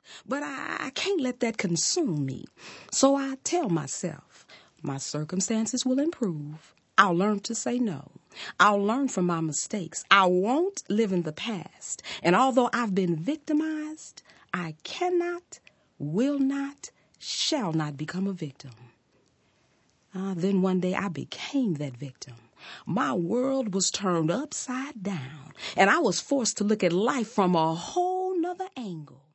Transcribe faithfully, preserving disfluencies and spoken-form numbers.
But I, I can't let that consume me. So I tell myself, my circumstances will improve. I'll learn to say no. I'll learn from my mistakes. I won't live in the past. And although I've been victimized, I cannot, will not, shall not become a victim. Uh, then one day I became that victim. My world was turned upside down, and I was forced to look at life from a whole nother angle.